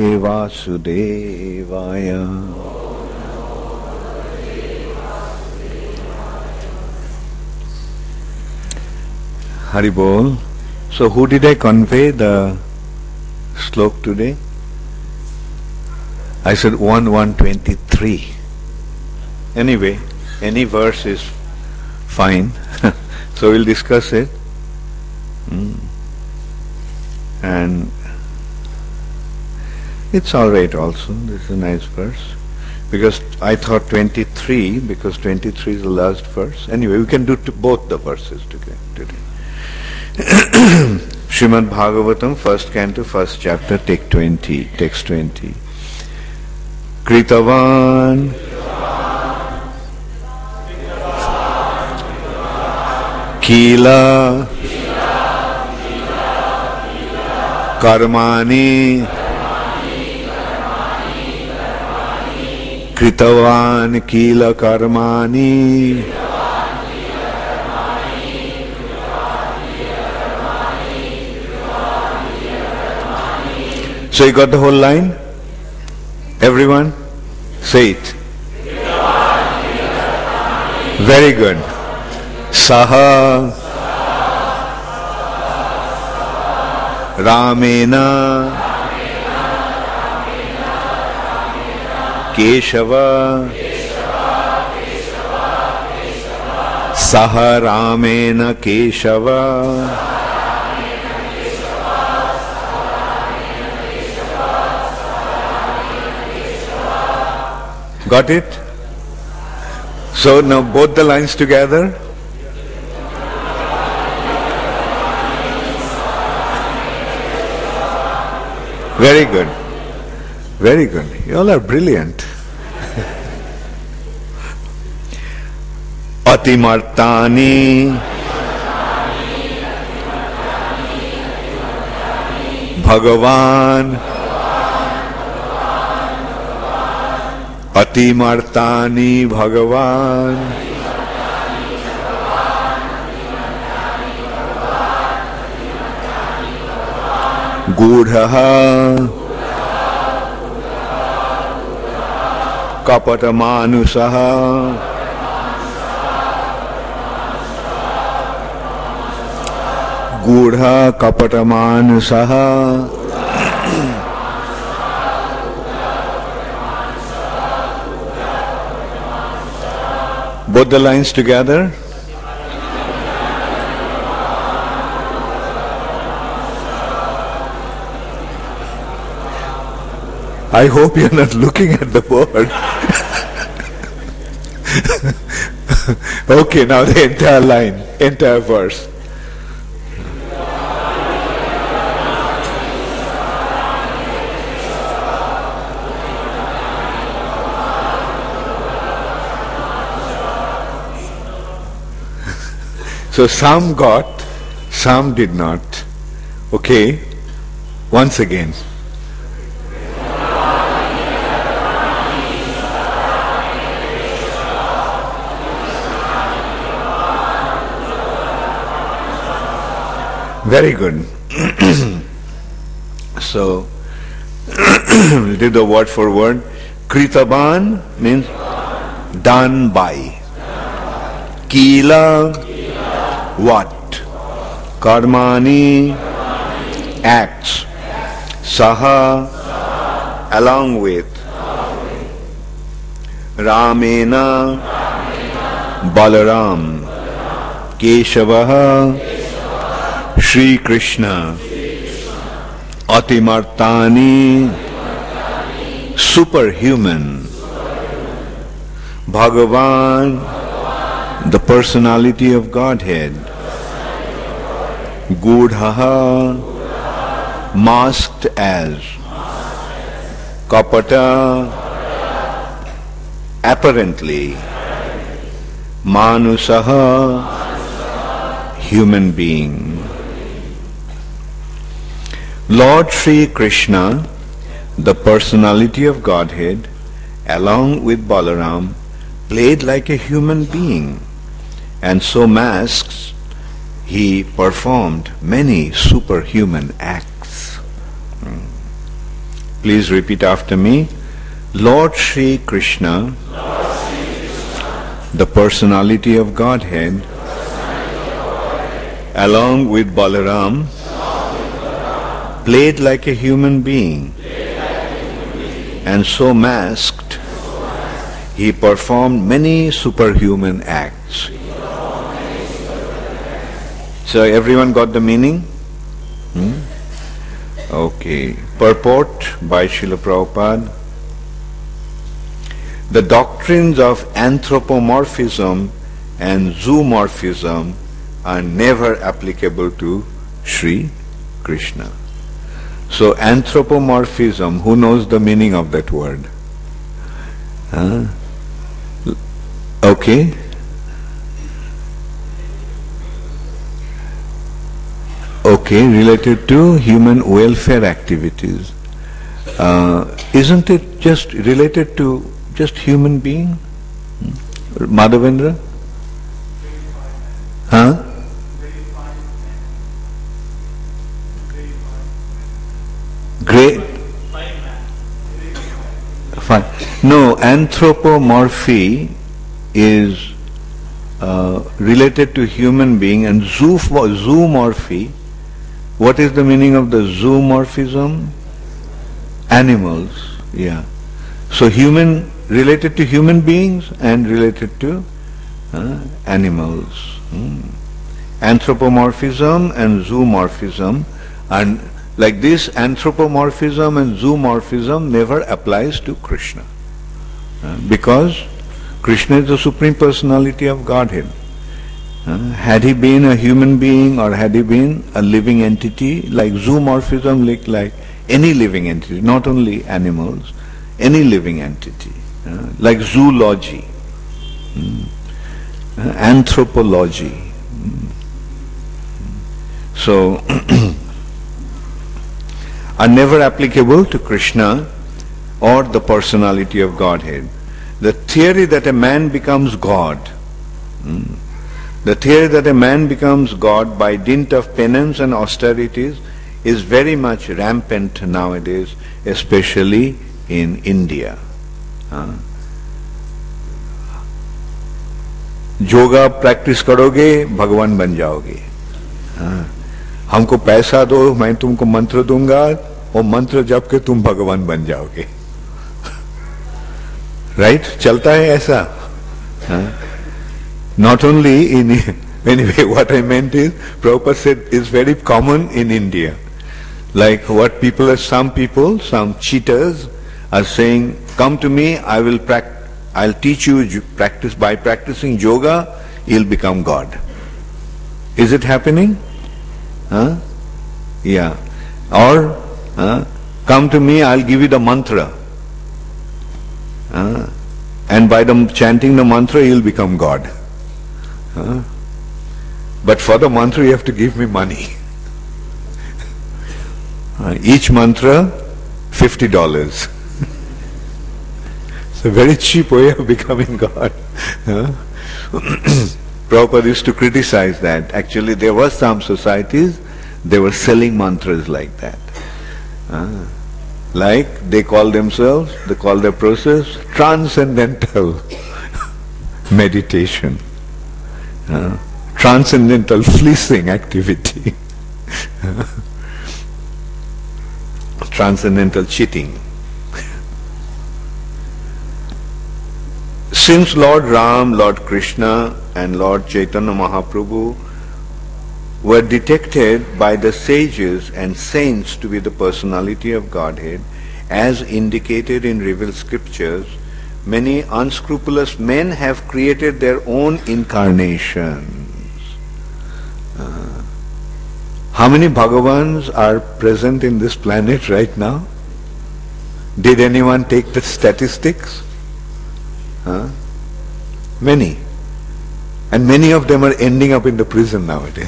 Vasudevaya. Haribol. So who did I convey the slok today? I said 1:123. Anyway, any verse is fine. So we'll discuss it. And it's alright also. This is a nice verse. Because I thought 23, because 23 is the last verse. Anyway, we can do both the verses today. Srimad Bhagavatam, first canto, first chapter, text 20. Kritavan Kila Karmani Kritavan Kila Karmani. So you got the whole line? Everyone? Say it. Very good. Saha Ramena Keshava Saha Ramena Keshava. Got it? So now both the lines together. Very good. Very good. You all are brilliant. Atimartani Bhagavan Atimartani Bhagavan Gudha Kapatamanusaha Gudha Kapatamanusaha. Both the lines together. I hope you're not looking at the board. Okay, now the entire line, entire verse. So some got, some did not. Okay, once again. Very good. So, we did the word for word. Kritaban means done by. Kila, what? Karmani, acts. Saha, along with. Ramena, Balaram. Keshavaha, Shri Krishna. Atimartani, superhuman. Bhagavan, the personality of Godhead. Gudhaha, masked as. Kapata, apparently. Manusaha, human being. Lord Sri Krishna, the personality of Godhead, along with Balaram, played like a human being, and so masked, he performed many superhuman acts. Please repeat after me. Lord Shri Krishna, the personality of Godhead, along with Balaram, played like a human being, and so masked, he performed many superhuman acts. So everyone got the meaning? Okay. Purport by Srila Prabhupada. The doctrines of anthropomorphism and zoomorphism are never applicable to Sri Krishna. So anthropomorphism, who knows the meaning of that word? Okay. Okay, related to human welfare activities. Isn't it just related to just human being? Madhavendra? Huh? Great. Fine. No, anthropomorphy is related to human being, and zoomorphy. What is the meaning of the zoomorphism? Animals. Yeah. So human related to human beings and related to animals. Anthropomorphism and zoomorphism, and like this, anthropomorphism and zoomorphism never applies to Krishna, because Krishna is the Supreme Personality of Godhead. Had he been a human being, or had he been a living entity, like zoomorphism, like any living entity, not only animals, any living entity, like zoology, anthropology. So are never applicable to Krishna or the personality of Godhead. The theory that a man becomes God, the theory that a man becomes God by dint of penance and austerities is very much rampant nowadays, especially in India. Yoga practice करोगे भगवान बन जाओगे, हमको पैसा दो मैं तुमको मंत्र दूंगा और मंत्र जप के तुम भगवान बन जाओगे. राइट? चलता है ऐसा. Not only in, anyway, what I meant is, Prabhupada said is very common in India. Like what people are, some cheaters are saying, come to me, I'll teach you practice, by practicing yoga, you'll become God. Is it happening? Yeah. Or, come to me, I'll give you the mantra. And by chanting the mantra, you'll become God. But for the mantra you have to give me money. Each mantra $50. It's a very cheap way of becoming God. Prabhupada used to criticize that. Actually there were some societies, they were selling mantras like that. Like they call their process transcendental meditation. Transcendental fleecing activity. Transcendental cheating. Since Lord Ram, Lord Krishna and Lord Chaitanya Mahaprabhu were detected by the sages and saints to be the personality of Godhead, as indicated in revealed scriptures, many unscrupulous men have created their own incarnations. How many Bhagavans are present in this planet right now? Did anyone take the statistics? Many. And many of them are ending up in the prison nowadays.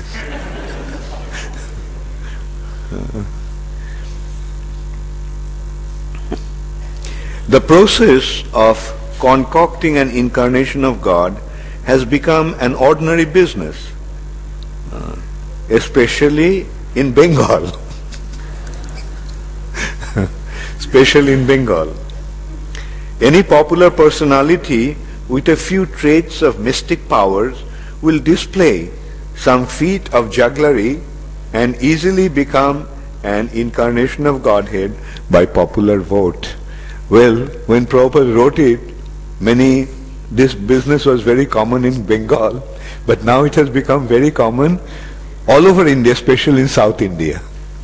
The process of concocting an incarnation of God has become an ordinary business, especially in Bengal. especially in Bengal. Any popular personality with a few traits of mystic powers will display some feat of jugglery and easily become an incarnation of Godhead by popular vote. Well, when Prabhupada wrote it, this business was very common in Bengal, but now it has become very common all over India, especially in South India.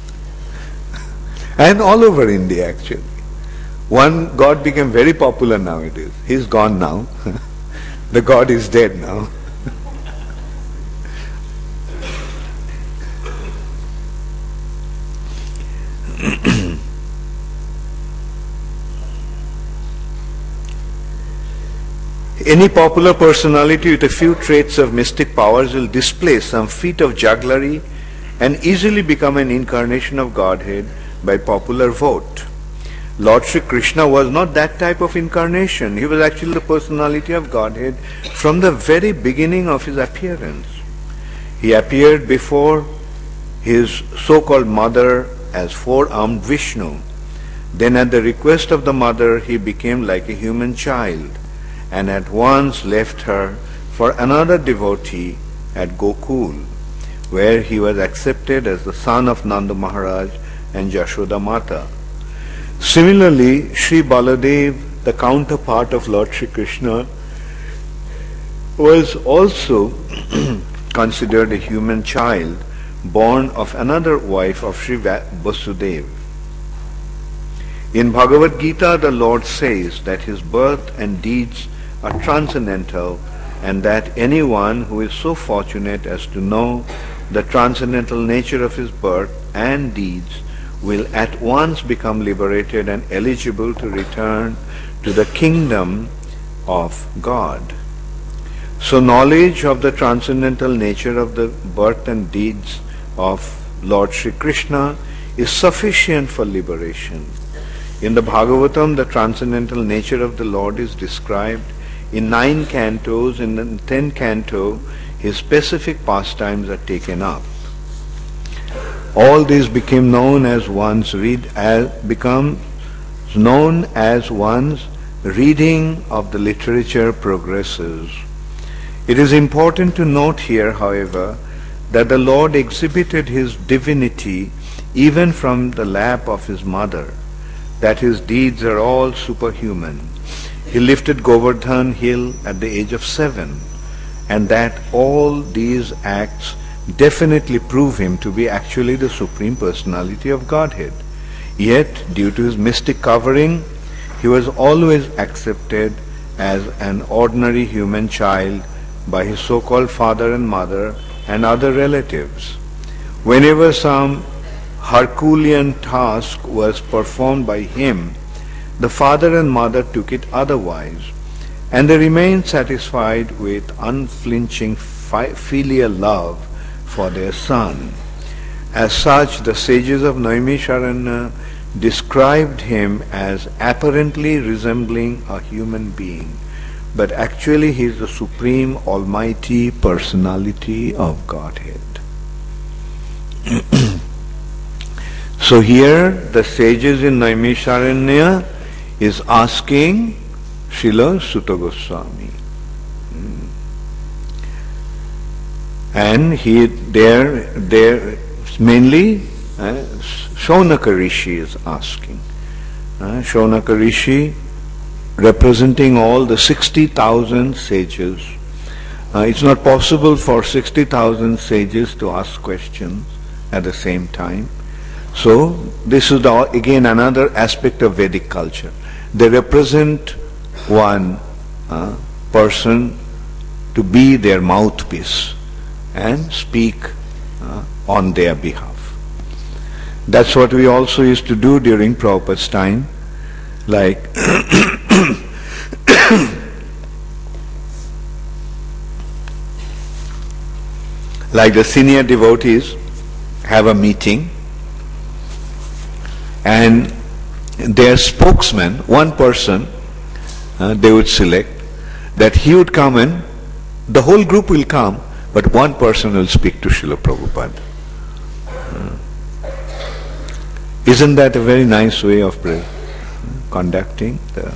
And all over India actually. One god became very popular nowadays. He's gone now. The god is dead now. Any popular personality with a few traits of mystic powers will display some feat of jugglery and easily become an incarnation of Godhead by popular vote. Lord Sri Krishna was not that type of incarnation. He was actually the personality of Godhead from the very beginning of his appearance. He appeared before his so-called mother as four-armed Vishnu. Then at the request of the mother, he became like a human child and at once left her for another devotee at Gokul, where he was accepted as the son of Nanda Maharaj and Jashoda Mata. Similarly, Sri Baladev, the counterpart of Lord Sri Krishna, was also considered a human child born of another wife of Sri Vasudeva. In Bhagavad Gita, the Lord says that his birth and deeds are transcendental and that anyone who is so fortunate as to know the transcendental nature of his birth and deeds will at once become liberated and eligible to return to the kingdom of God. So knowledge of the transcendental nature of the birth and deeds of Lord Sri Krishna is sufficient for liberation. In the Bhagavatam, the transcendental nature of the Lord is described in 9 cantos. In the 10th canto, his specific pastimes are taken up. All these became known as one's reading of the literature progresses. It is important to note here, however, that the Lord exhibited his divinity even from the lap of his mother, that his deeds are all superhuman. He lifted Govardhan hill at the age of 7, and that all these acts definitely prove him to be actually the Supreme Personality of Godhead. Yet, due to his mystic covering, he was always accepted as an ordinary human child by his so-called father and mother and other relatives. Whenever some Herculean task was performed by him, the father and mother took it otherwise, and they remained satisfied with unflinching filial love for their son. As such, the sages of Naimisharanya described him as apparently resembling a human being, but actually he is the Supreme Almighty Personality of Godhead. So here the sages in Naimisharanya is asking Srila Sutta Goswami. And there mainly Shaunaka Rishi is asking. Shaunaka Rishi representing all the 60,000 sages. It's not possible for 60,000 sages to ask questions at the same time. So this is again another aspect of Vedic culture. They represent one person to be their mouthpiece and speak on their behalf. That's what we also used to do during Prabhupada's time. Like like the senior devotees have a meeting, and their spokesman, one person, they would select, that he would come and the whole group will come, but one person will speak to Srila Prabhupada. Isn't that a very nice way of prayer? conducting the...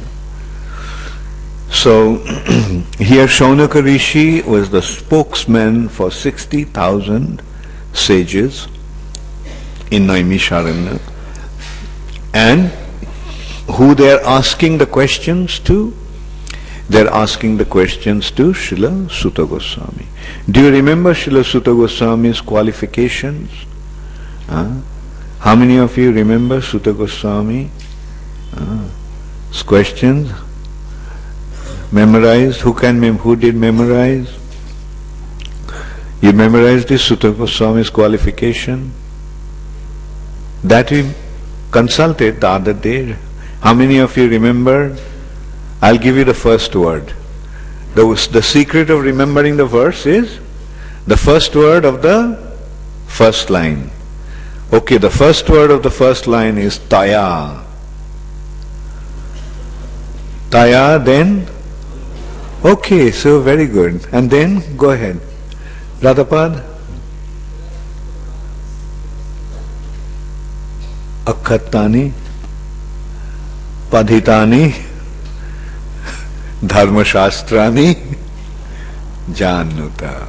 So, here Shaunaka Rishi was the spokesman for 60,000 sages in Naimisharanya. And who they are asking the questions to? They are asking the questions to Srila Sutta Goswami. Do you remember Srila Sutta Goswami's qualifications? How many of you remember Sutta Goswami's questions? Memorized? Who did memorize? You memorized this Sutta Goswami's qualification? That we consulted the other day. How many of you remember? I'll give you the first word. The secret of remembering the verse is the first word of the first line. Okay, the first word of the first line is Taya. Taya, then? Okay, so very good. And then, go ahead. Radhapad? Akhatani, Padhitani, Dharmashastrani, Januta.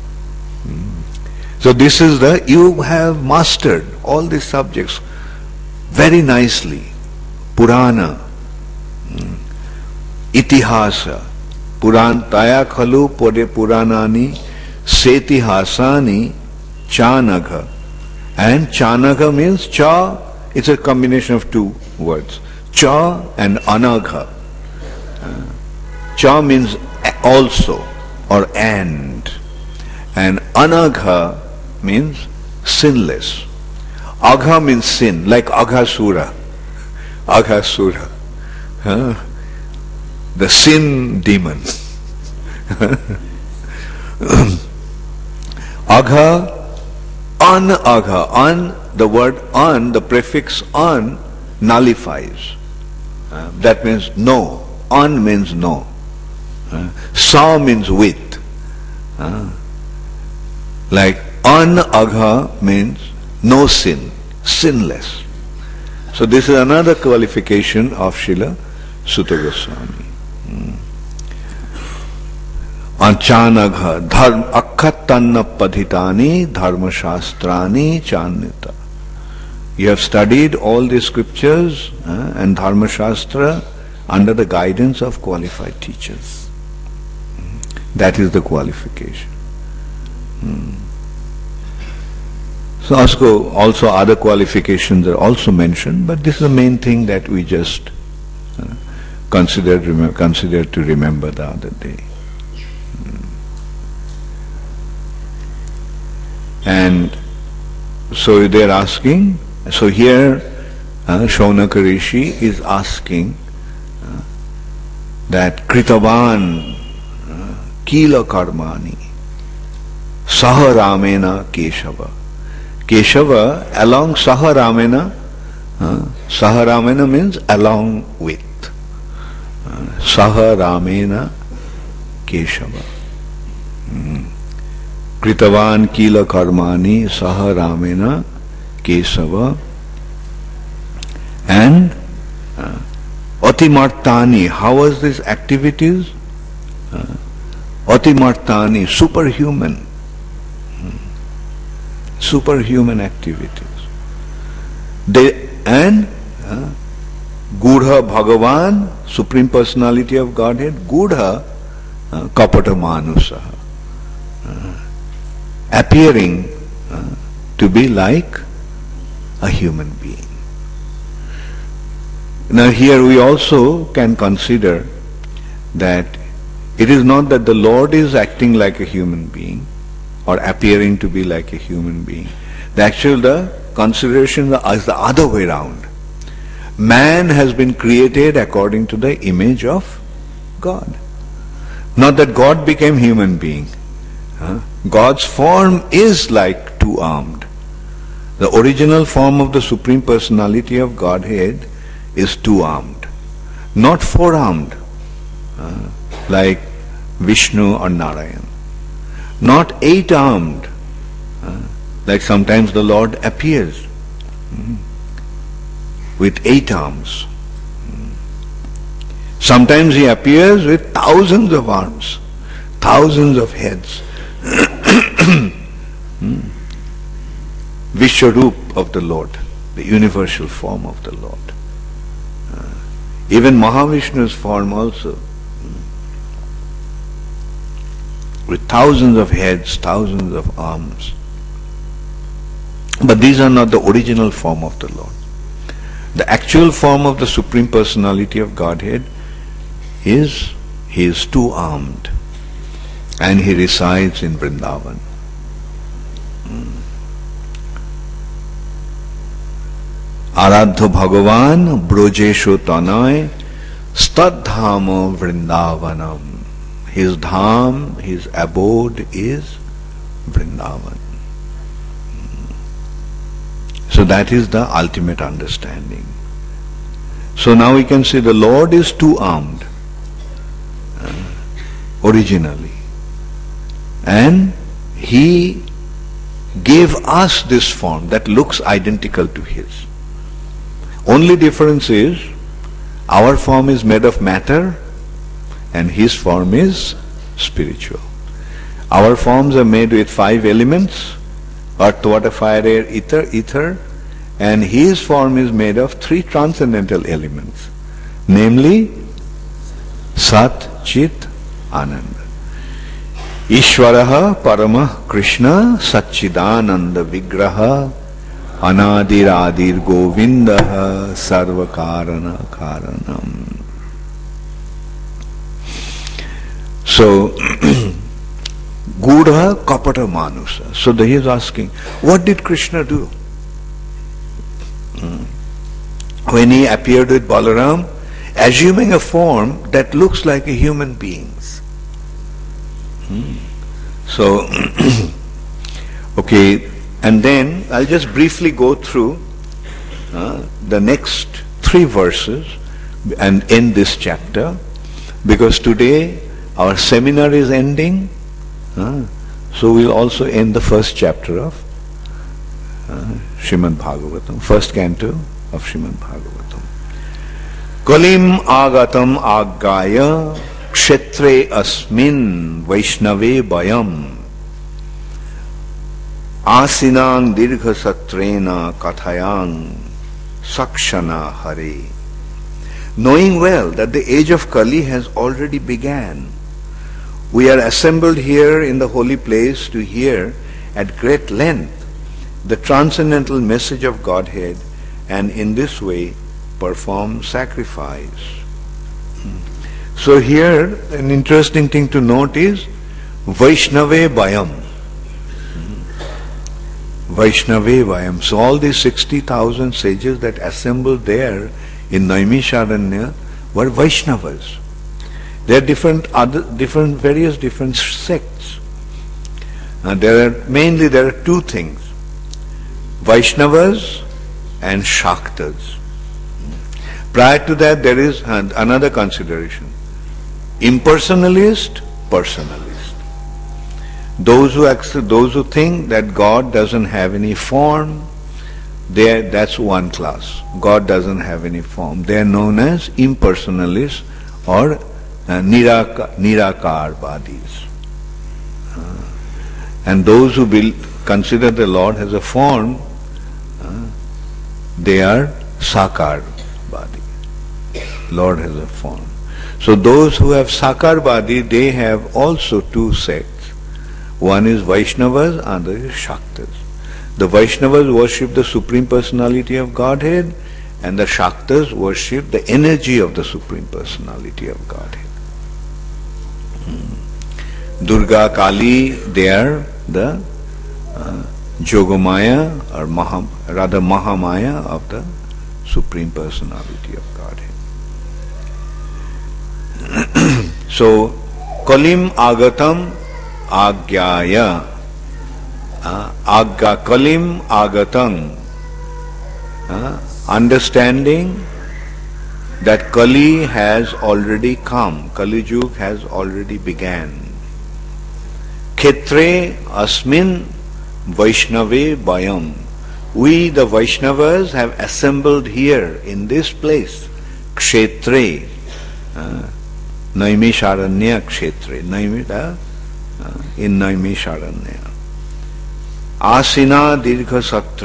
So this is you have mastered all these subjects very nicely. Purana, Itihasa, Taya khalu pode Puranani, Setihasani, Chanagha. And Chanagha means Cha, it's a combination of two words. Cha and Anagha. Cha means also or and Anagha means sinless. Agha means sin, like Aghasura. Aghasura. The sin demon. Agha, Anagha. The word an, the prefix an nullifies. That means no. An means no. Sa means with. Like Anagha means no sin, sinless. So this is another qualification of Srila Sutta Goswami. Anchanagha, Akhatanna Padhitani, Dharmashastrani, Chanita. You have studied all the scriptures and Dharmashastra under the guidance of qualified teachers. That is the qualification. So also other qualifications are also mentioned, but this is the main thing that we just considered to remember the other day. And so they are asking, so here Shaunaka Rishi is asking that Kritavan Kila Karmani Saha Ramena Keshava. Keshava along Saha Ramena. Saha Ramena means along with. Saha Ramena Keshava. Kritavan Kila Karmani Saha Ramena Kesava. And Atimartani, how was these activities? Atimartani, superhuman. Superhuman activities. And Gudha Bhagavan, Supreme Personality of Godhead, Gudha Kapata Manusaha. Appearing to be like a human being. Now here we also can consider that it is not that the Lord is acting like a human being or appearing to be like a human being. The consideration is the other way around. Man has been created according to the image of God. Not that God became human being. God's form is like two-armed. The original form of the Supreme Personality of Godhead is two-armed, not four-armed, like Vishnu or Narayan. Not eight-armed, like sometimes the Lord appears with 8 arms. Sometimes he appears with thousands of arms, thousands of heads. Vishwarup of the Lord, the universal form of the Lord. Even Mahavishnu's form also, with thousands of heads, thousands of arms. But these are not the original form of the Lord. The actual form of the Supreme Personality of Godhead is, he is two-armed and he resides in Vrindavan. Aradha Bhagavan Brojesho Tanay Stadhama Vrindavanam. His dham, his abode is Vrindavan. So that is the ultimate understanding. So now we can say the Lord is two-armed originally. And he gave us this form that looks identical to his. Only difference is our form is made of matter and his form is spiritual. Our forms are made with 5 elements: earth, water, fire, air, ether, and his form is made of 3 transcendental elements, namely Sat, Chit, Ananda. Ishvaraha Parama Krishna Satchidananda Vigraha Anadiradir Govindaha Sarvakarana Karanam. So, Gudha Kapata Manusa. So he is asking, what did Krishna do? When he appeared with Balaram, assuming a form that looks like a human being's. So, okay, and then I'll just briefly go through the next 3 verses and end this chapter, because today our seminar is ending, so we'll also end the first chapter of Srimad Bhagavatam, first canto of Srimad Bhagavatam. Kalim agatam aggaya kshetre asmin vaishnave bayam asinang dirgha satrena kathayang sakshana hare. Knowing well that the age of Kali has already began, we are assembled here in the holy place to hear at great length the transcendental message of Godhead, and in this way perform sacrifice. So here an interesting thing to note is Vaishnave Bayam. Vaishnave Bayam. So all these 60,000 sages that assembled there in Naimisharanya were Vaishnavas. There are various different sects. There are 2 things: Vaishnavas and Shaktas. Prior to that, there is another consideration: impersonalist, personalist. Those who think that God doesn't have any form, that's one class. God doesn't have any form. They are known as impersonalists or Nirakarvadis. And those who consider the Lord as a form, they are Sakarvadi. Lord has a form. So those who have Sakarvadi, they have also 2 sects. One is Vaishnavas, other is Shaktas. The Vaishnavas worship the Supreme Personality of Godhead, and the Shaktas worship the energy of the Supreme Personality of Godhead. Durga, Kali, they are the Jogamaya or rather Mahamaya of the Supreme Personality of Godhead. So, Kalim Agatam Agyaya Agga Kalim Agatam, understanding that Kali has already come, Kali Yug has already began. Khetre Asmin Vaishnave Bayam. We, the Vaishnavas, have assembled here in this place, Kshetre, Naimisharanya kshetre, in Naimisharanya. Asina dirgha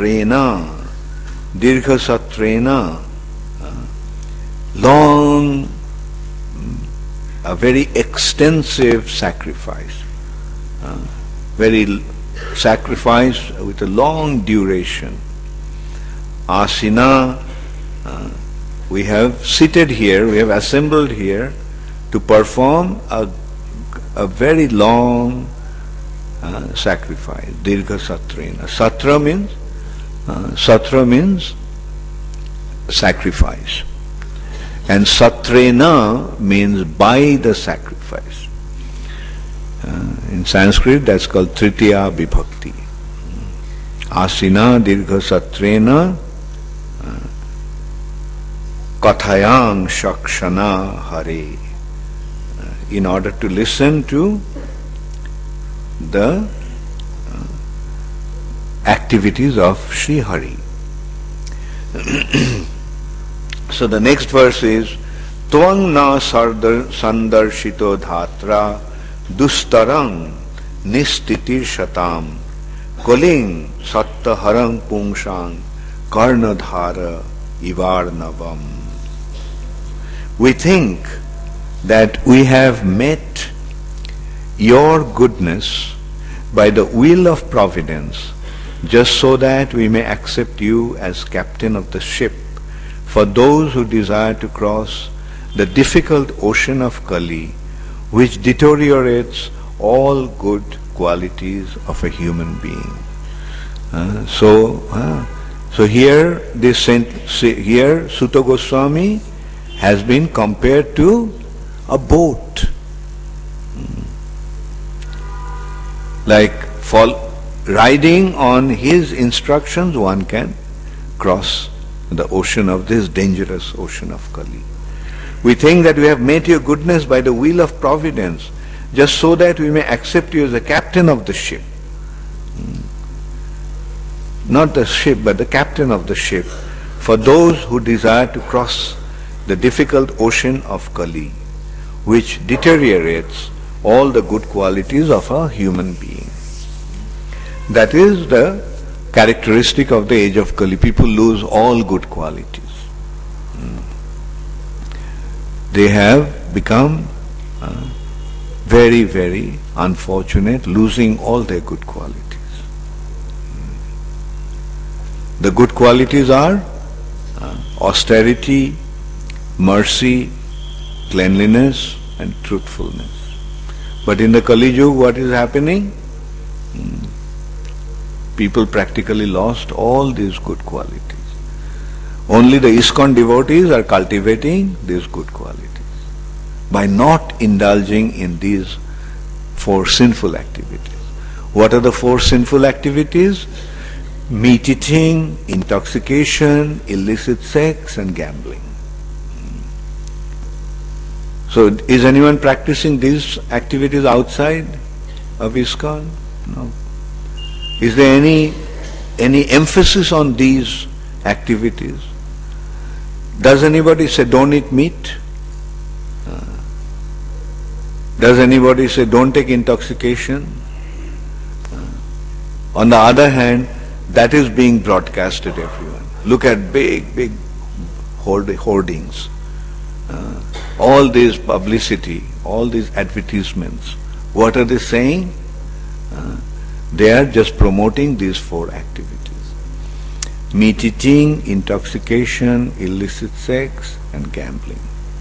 satrena, long, a very extensive sacrifice, very sacrifice with a long duration. Asina, we have seated here, we have assembled here to perform a very long sacrifice. Dirgha satrena. Satra means sacrifice. And satrena means by the sacrifice. In Sanskrit that's called Tritiya Vibhakti. Asina dirgha satrena kathayang shakshana hare. In order to listen to the activities of Sri Hari. So the next verse is Tvang na sandarshito dhatra dustarang nistitir shatam koling sattaharang pungshang karnadhara ivarnavam. We think that we have met your goodness by the will of providence, just so that we may accept you as captain of the ship for those who desire to cross the difficult ocean of Kali, which deteriorates all good qualities of a human being. So here Sutta Goswami has been compared to a boat. Like riding on his instructions, one can cross the ocean of this dangerous ocean of Kali. We think that we have met your goodness by the will of providence, just so that we may accept you as the captain of the ship. Not the ship, but the captain of the ship, for those who desire to cross the difficult ocean of Kali, which deteriorates all the good qualities of a human being. That is the characteristic of the age of Kali. People lose all good qualities. They have become very, very unfortunate, losing all their good qualities. The good qualities are austerity, mercy, cleanliness, and truthfulness. But in the Kali Yuga, what is happening? People practically lost all these good qualities. Only the ISKCON devotees are cultivating these good qualities by not indulging in these four sinful activities. What are the four sinful activities? Meat eating, intoxication, illicit sex, and gambling. So is anyone practicing these activities outside of ISKCON? No. Is there any emphasis on these activities? Does anybody say don't eat meat? Does anybody say don't take intoxication? On the other hand, that is being broadcasted everyone. Look at big hoardings. All this publicity, all these advertisements. What are they saying? They are just promoting these four activities. Meat eating, intoxication, illicit sex, and gambling.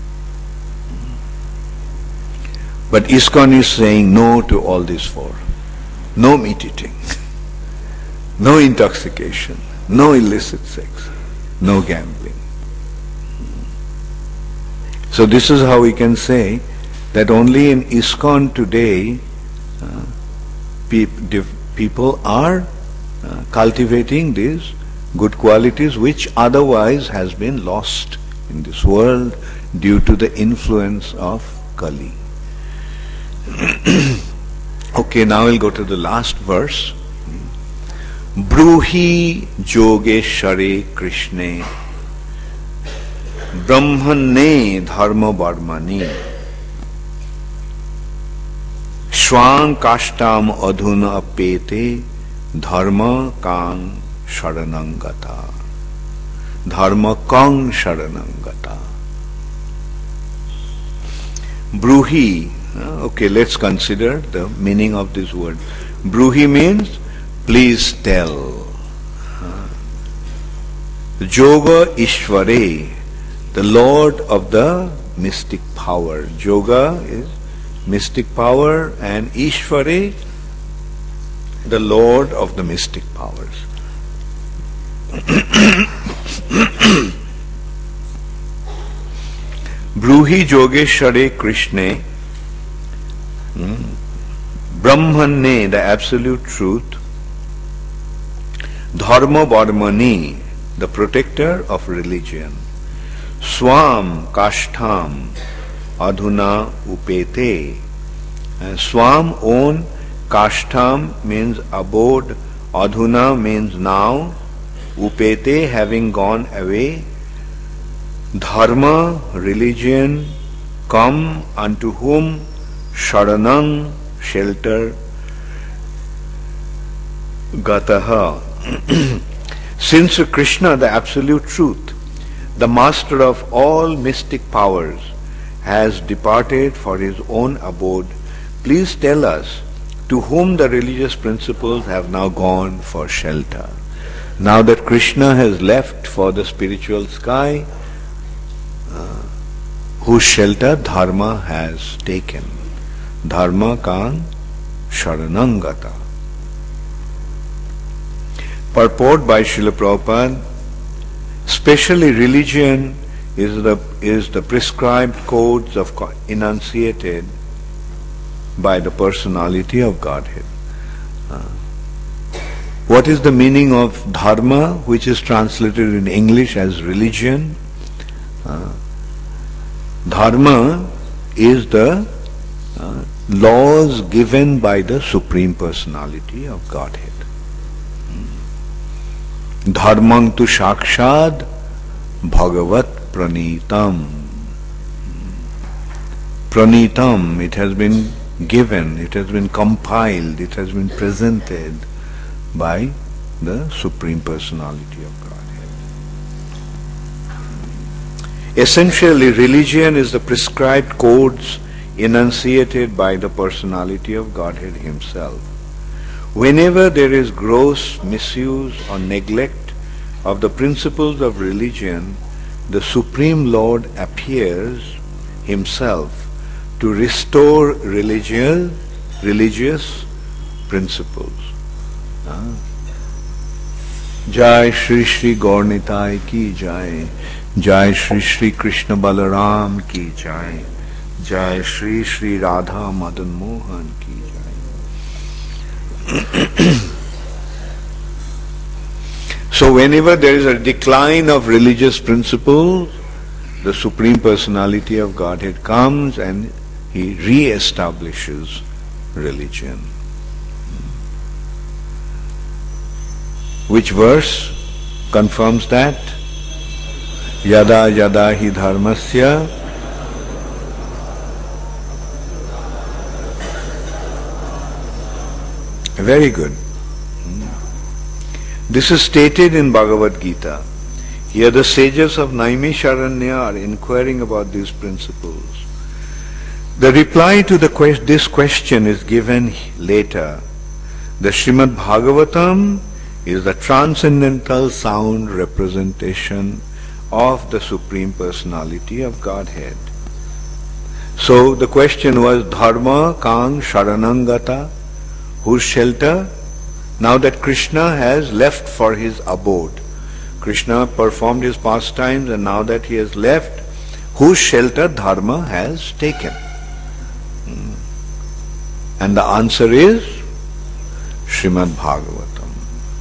But ISKCON is saying no to all these four. No meat eating, no intoxication, no illicit sex, no gambling. So this is how we can say that only in ISKCON today people are cultivating these good qualities which otherwise has been lost in this world due to the influence of Kali. Okay, now we'll go to the last verse. Bruhi Yogeshware Krishne Brahmane dharma varmani Swang kashtam adhuna apete dharma kang sharanangata. Dharma kang sharanangata. Bruhi. Okay, let's consider the meaning of this word. Bruhi means please tell. Yoga Ishvare, the Lord of the mystic power. Yoga is mystic power and Ishvare, the Lord of the mystic powers. Bruhi Yogeshware Krishna, Brahmane, the absolute truth, Dharma Varmani, the protector of religion, Swam Kashtam Adhuna Upete. Swam, own, Kashtam means abode, Adhuna means now, Upete, having gone away, Dharma, religion, come unto whom, Sharanang, shelter, Gataha. Since Krishna, the absolute truth, the master of all mystic powers, has departed for his own abode, please tell us to whom the religious principles have now gone for shelter. Now that Krishna has left for the spiritual sky, whose shelter Dharma has taken. Dharma kang sharanangata. Purport by Srila Prabhupada, especially religion is the prescribed codes of enunciated by the personality of Godhead. What is the meaning of dharma, which is translated in English as religion? Dharma is the laws given by the Supreme Personality of Godhead. Dharmang tu shakshad bhagavat pranitam. Pranitam, it has been given, it has been compiled, it has been presented by the Supreme Personality of Godhead. Essentially, religion is the prescribed codes enunciated by the Personality of Godhead Himself. Whenever there is gross misuse or neglect of the principles of religion, the Supreme Lord appears Himself to restore religious principles. Jai Shri Shri Gaurnitai ki Jai, Jai Shri Shri Krishna Balaram ki Jai, Jai Shri Shri Radha Madan Mohan ki Jai. So whenever there is a decline of religious principles, the Supreme Personality of Godhead comes and He re-establishes religion. Which verse confirms that? Yada yada hi dharmasya very good. This is stated in Bhagavad Gita. Here the sages of Naimisharanya are inquiring about these principles. The reply to this question is given later. The Srimad Bhagavatam is the transcendental sound representation of the Supreme Personality of Godhead. So the question was, Dharma kang sharanangata, whose shelter? Now that Krishna has left for his abode, Krishna performed his pastimes, and now that he has left, whose shelter Dharma has taken? And the answer is Srimad Bhagavatam.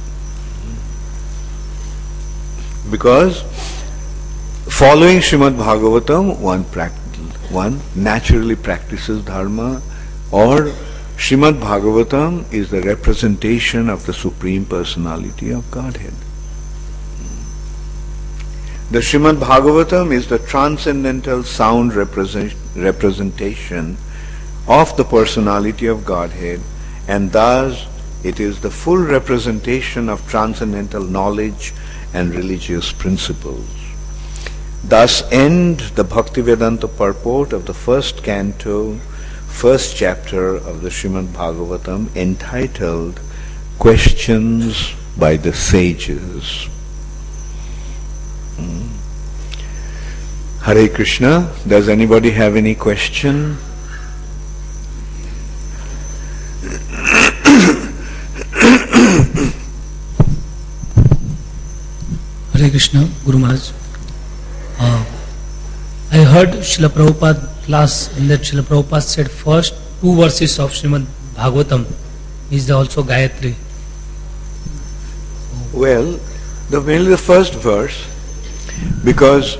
Because following Srimad Bhagavatam, one naturally practices Dharma, or Srimad Bhagavatam is the representation of the Supreme Personality of Godhead. The Srimad Bhagavatam is the transcendental sound representation of the personality of Godhead, and thus it is the full representation of transcendental knowledge and religious principles. Thus end the Bhaktivedanta purport of the first canto, first chapter of the Srimad Bhagavatam, entitled Questions by the Sages. Hare Krishna. Does anybody have any question? Hare Krishna, Guru Maharaj. I heard Srila Prabhupada class, in that Srila Prabhupada said first two verses of Srimad Bhagavatam is also Gayatri. Well, mainly the first verse, because,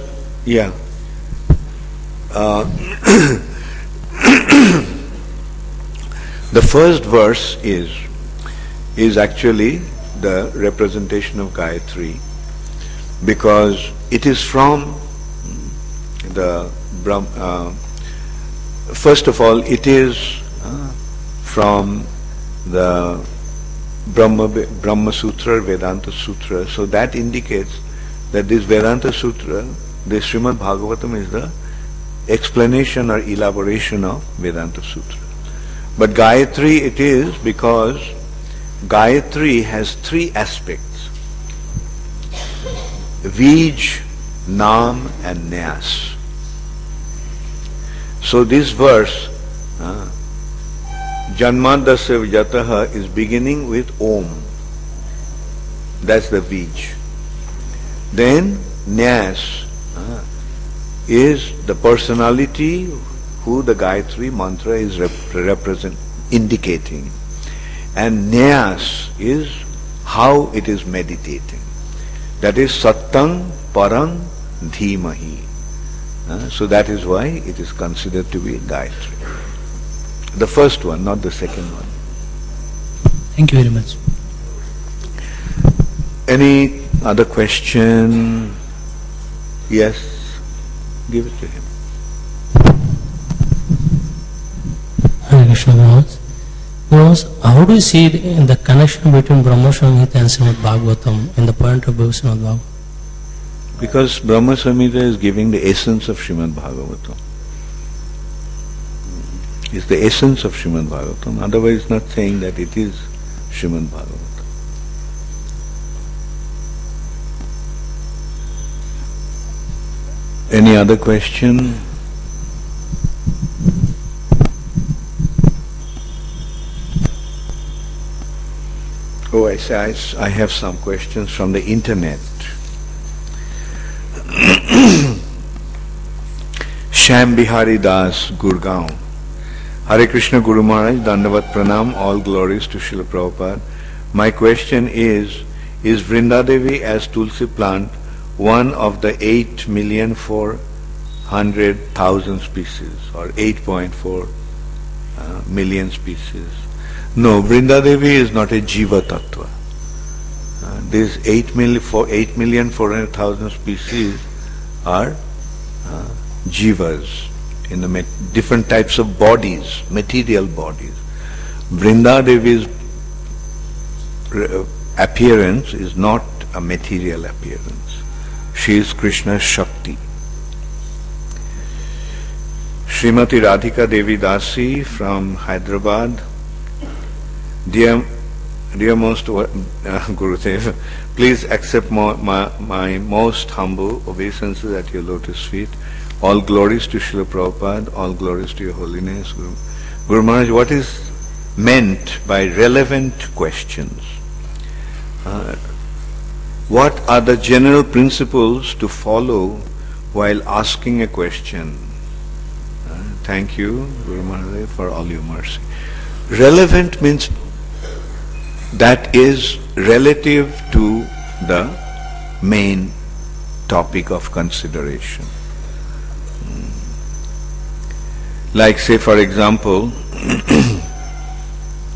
the first verse is actually the representation of Gayatri, because it is from the first of all, it is from the Brahma Sutra, Vedanta Sutra. So that indicates that this Vedanta Sutra, this Srimad Bhagavatam, is the explanation or elaboration of Vedanta Sutra. But Gayatri it is because Gayatri has three aspects: Vij, Nam and Nyas. So this verse, Janmadasya Vijataha, is beginning with Om. That's the Vij. Then Nyas is the personality who the Gayatri mantra is indicating. And Nyas is how it is meditating. That is Sattang Parang Dhimahi. So that is why it is considered to be Gayatri. The first one, not the second one. Thank you very much. Any other question? Yes, give it to him. Hare Krishna Maharaj. How do you see the connection between Brahma Samhita and Srimad Bhagavatam in the point of view of Srimad Bhagavatam? Because Brahma Samhita is giving the essence of Srimad Bhagavatam. It's the essence of Srimad Bhagavatam. Otherwise it's not saying that it is Srimad Bhagavatam. Any other question? Oh, I have some questions from the internet. Sham Bihari Das, Gurgaon. Hare Krishna Guru Maharaj, Dandavat Pranam, all glories to Srila Prabhupada. My question is Vrindadevi as Tulsi plant one of the 8,400,000 species or 8.4 million species? No, Vrindadevi is not a Jiva Tattva. These 8,400,000 species are Jivas in the different types of bodies, material bodies. Vrindadevi's appearance is not a material appearance. She is Krishna's Shakti. Srimati Radhika Devi Dasi from Hyderabad. Dear most Gurudev, please accept my most humble obeisances at your lotus feet. All glories to Srila Prabhupada, all glories to your holiness. Guru Maharaj, what is meant by relevant questions? What are the general principles to follow while asking a question? Thank you, Guru Maharaj, for all your mercy. Relevant means that is relative to the main topic of consideration. Like say for example,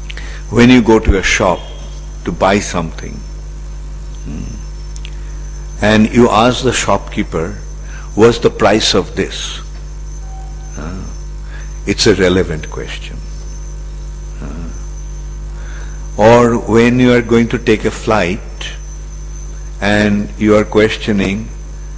when you go to a shop to buy something, and you ask the shopkeeper, what's the price of this? It's a relevant question. Or when you are going to take a flight and you are questioning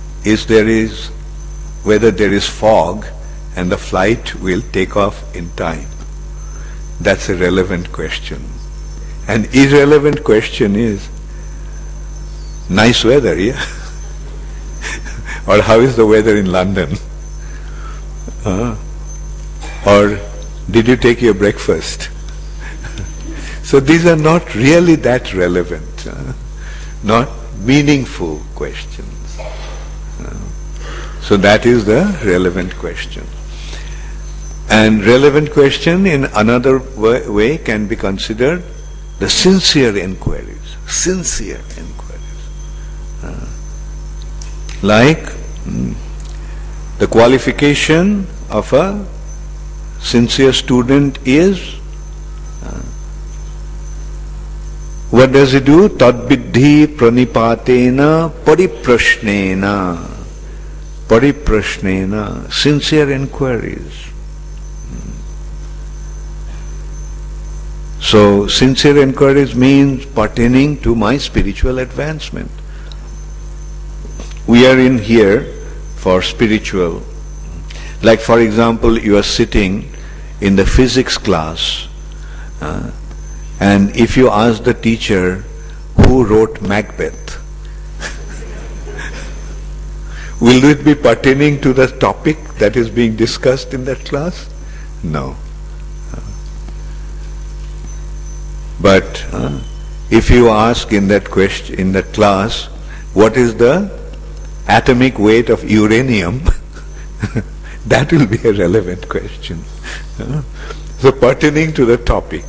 whether there is fog and the flight will take off in time. That's a relevant question. An irrelevant question is, nice weather, yeah? Or how is the weather in London? Or did you take your breakfast? So these are not really that relevant, not meaningful questions. So that is the relevant question. And relevant question in another way can be considered the sincere inquiries. Sincere inquiries. Like the qualification of a sincere student is, what does he do? Tadviddhi pranipatena pariprashnena. Pariprashnena. Sincere inquiries. So, sincere inquiries means pertaining to my spiritual advancement. We are in here for spiritual. Like for example, you are sitting in the physics class, and if you ask the teacher who wrote Macbeth, will it be pertaining to the topic that is being discussed in that class? No. But if you ask in that question, in that class, what is the atomic weight of uranium, that will be a relevant question. So pertaining to the topic.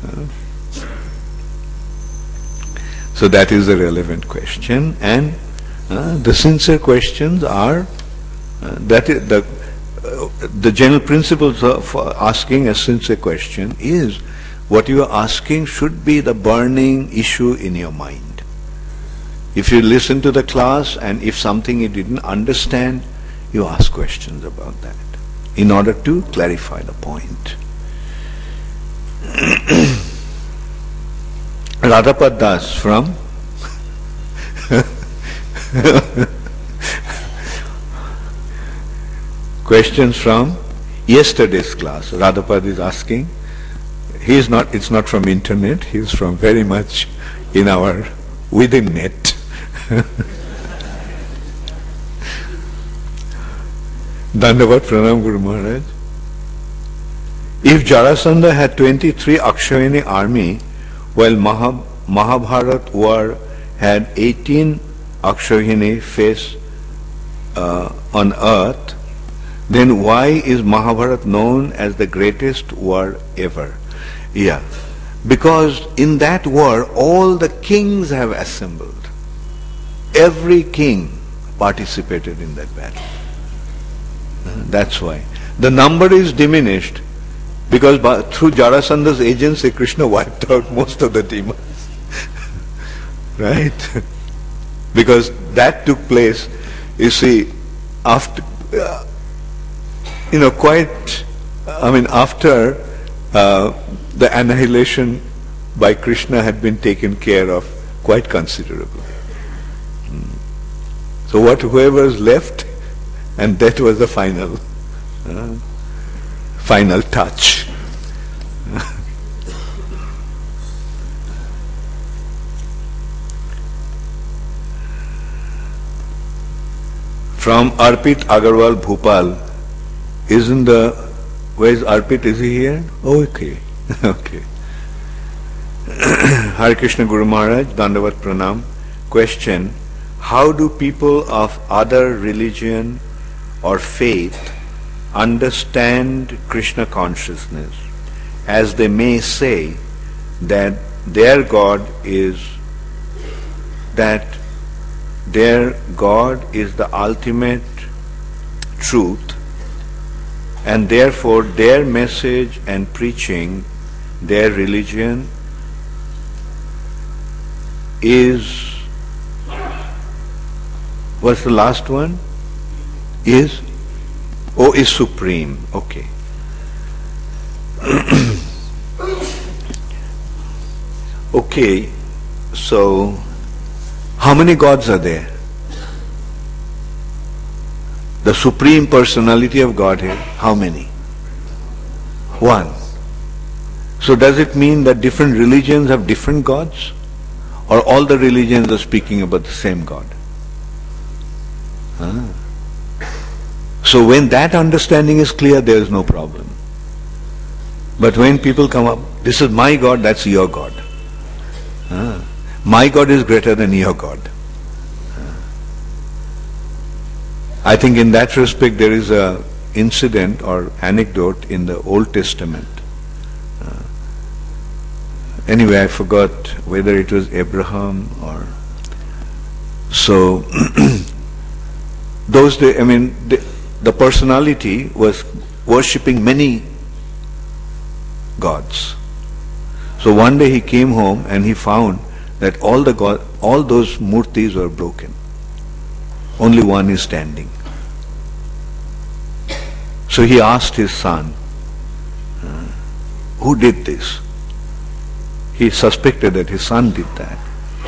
So that is a relevant question, and the sincere questions are that is the general principles of asking a sincere question is what you are asking should be the burning issue in your mind. If you listen to the class and if something you didn't understand, you ask questions about that in order to clarify the point. Radhapad Das from questions from yesterday's class. Radhapad is asking. It's not from internet, he is from very much in our within net. Dandavat Pranam Guru Maharaj. If Jarasandha had 23 Akshayani army, while Mahabharat war had 18 Akshayani face on earth, then why is Mahabharat known as the greatest war ever? Yeah, because in that war all the kings have assembled. Every king participated in that battle. That's why. The number is diminished because through Jarasandha's agency Krishna wiped out most of the demons. Right? Because that took place, you see, after, after the annihilation by Krishna had been taken care of quite considerably. So whoever was left, and that was the final touch. From Arpit Agarwal Bhopal, where is Arpit? Is he here? Oh, okay. Okay. Hare Krishna Guru Maharaj, Dandavat Pranam. Question: how do people of other religion or faith understand Krishna consciousness, as they may say that their God is the ultimate truth, and therefore their message and preaching, their religion What's the last one? Is? Oh, is supreme. Okay. Okay, so how many gods are there? The Supreme Personality of Godhead, how many? One. So does it mean that different religions have different gods? Or all the religions are speaking about the same God? So when that understanding is clear, there is no problem. But when people come up, this is my God, that's your God. My God is greater than your God. I think in that respect there is a incident or anecdote in the Old Testament. Anyway, I forgot whether it was Abraham or so. Those days, I mean, the personality was worshipping many gods. So one day he came home and he found that all those murtis were broken. Only one is standing. So he asked his son, who did this? He suspected that his son did that.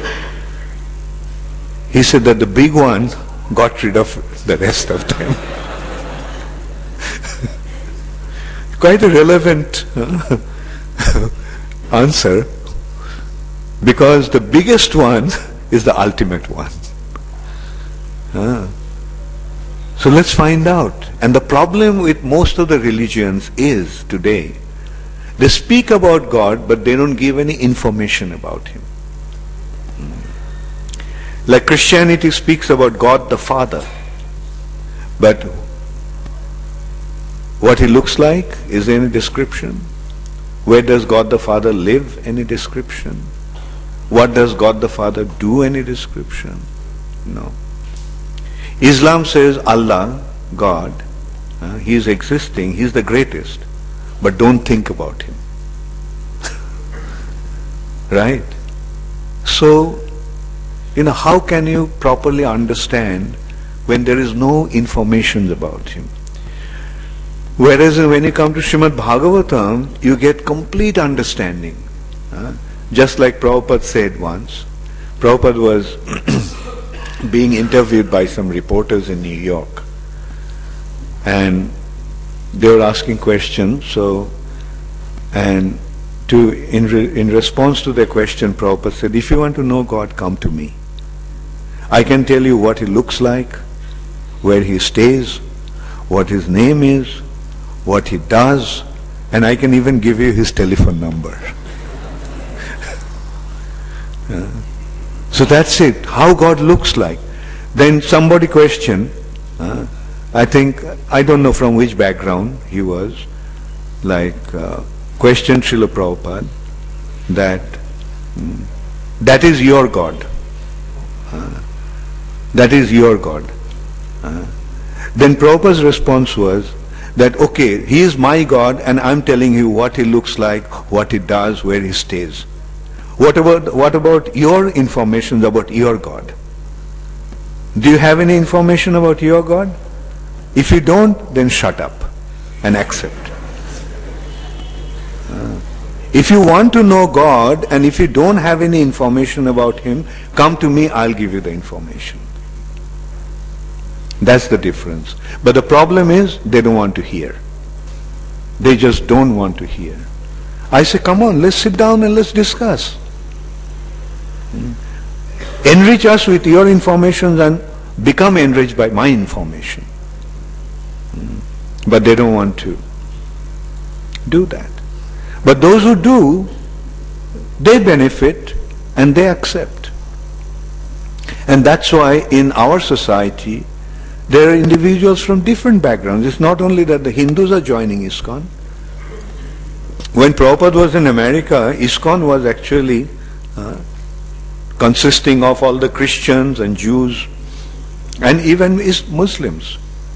He said that the big one got rid of the rest of them. Quite a relevant answer, because the biggest one is the ultimate one. So let's find out. And the problem with most of the religions is today, they speak about God, but they don't give any information about Him. Like Christianity speaks about God the Father, but what He looks like, is there any description? Where does God the Father live? Any description? What does God the Father do? Any description? No. Islam says Allah, God, He is existing, He is the greatest, but don't think about Him. Right? So, how can you properly understand when there is no information about Him? Whereas when you come to Srimad Bhagavatam, you get complete understanding. Just like Prabhupada said once, Prabhupada was being interviewed by some reporters in New York, and they were asking questions. In response to their question, Prabhupada said, if you want to know God, come to me. I can tell you what He looks like, where He stays, what His name is, what He does, and I can even give you His telephone number. So that's it, how God looks like. Then somebody questioned, I don't know from which background he was, questioned Srila Prabhupada that is your God. That is your God. Then Prabhupada's response was that, okay, He is my God and I'm telling you what He looks like, what He does, where He stays. What about your information about your God? Do you have any information about your God? If you don't, then shut up and accept. If you want to know God and if you don't have any information about Him, come to me, I'll give you the information. That's the difference. But the problem is, they don't want to hear. They just don't want to hear. I say, come on, let's sit down and let's discuss. Enrich us with your information and become enriched by my information. But they don't want to do that. But those who do, they benefit and they accept. And that's why in our society, there are individuals from different backgrounds. It's not only that the Hindus are joining ISKCON. When Prabhupada was in America, ISKCON was actually consisting of all the Christians and Jews and even Muslims.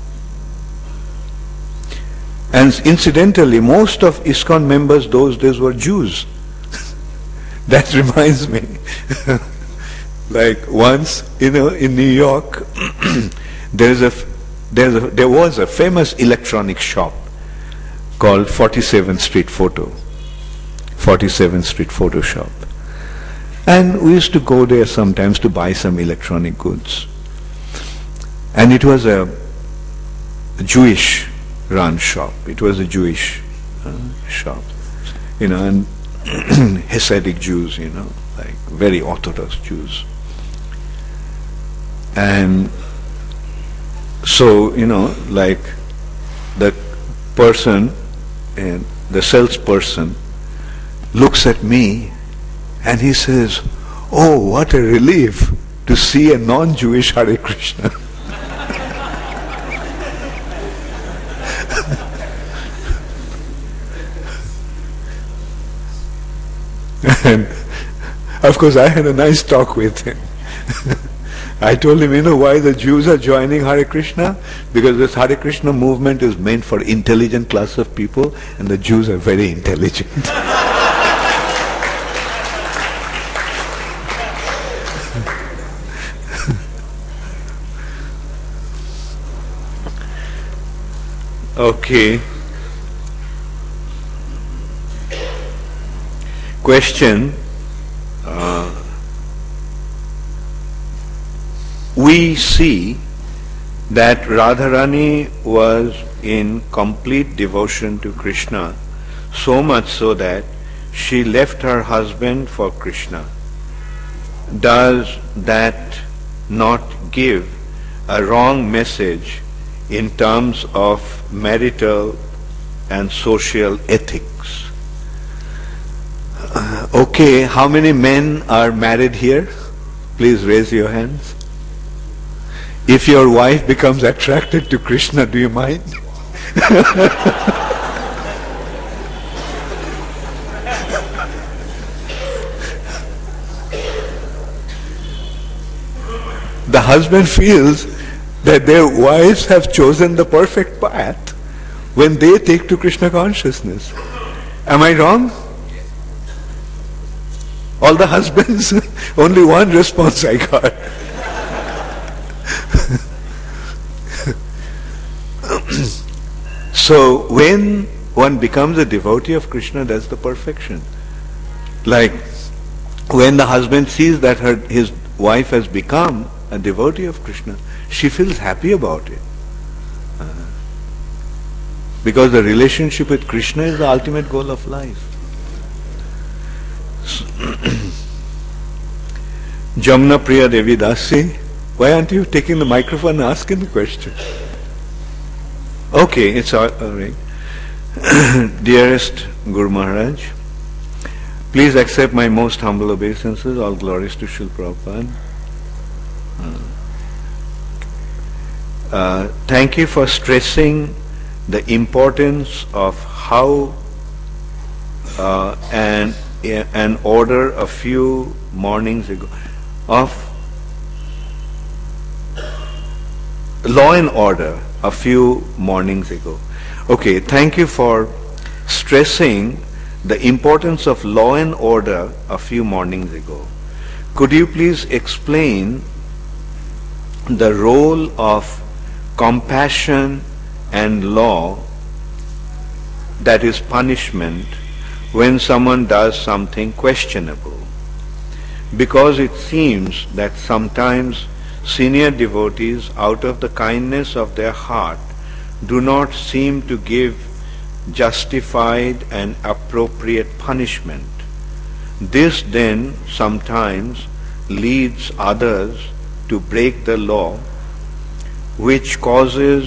And incidentally, most of ISKCON members those days were Jews. That reminds me. Like once, in New York, there was a famous electronic shop called 47th Street Photo. 47th Street Photo Shop. And we used to go there sometimes to buy some electronic goods. And it was a Jewish run shop. It was a Jewish shop. And Hasidic Jews, like very Orthodox Jews. And so, like the person, and the salesperson looks at me and he says, "Oh, what a relief to see a non-Jewish Hare Krishna." And of course I had a nice talk with him. I told him, why the Jews are joining Hare Krishna? Because this Hare Krishna movement is meant for intelligent class of people, and the Jews are very intelligent. Okay. Question. We see that Radharani was in complete devotion to Krishna, so much so that she left her husband for Krishna. Does that not give a wrong message in terms of marital and social ethics? Okay, how many men are married here? Please raise your hands. If your wife becomes attracted to Krishna, do you mind? The husband feels that their wives have chosen the perfect path when they take to Krishna consciousness. Am I wrong? All the husbands, only one response I got. So when one becomes a devotee of Krishna, that's the perfection. Like when the husband sees that his wife has become a devotee of Krishna, she feels happy about it. Because the relationship with Krishna is the ultimate goal of life. Jamna Priya Devi Dasi, why aren't you taking the microphone and asking the question? Okay, it's all right. Dearest Guru Maharaj, please accept my most humble obeisances. All glories to Srila Prabhupada. Thank you for stressing the importance of how an order a few mornings ago of law and order a few mornings ago. Okay, thank you for stressing the importance of law and order a few mornings ago. Could you please explain the role of compassion and law, that is punishment, when someone does something questionable? Because it seems that sometimes senior devotees, out of the kindness of their heart, do not seem to give justified and appropriate punishment. This then sometimes leads others to break the law, which causes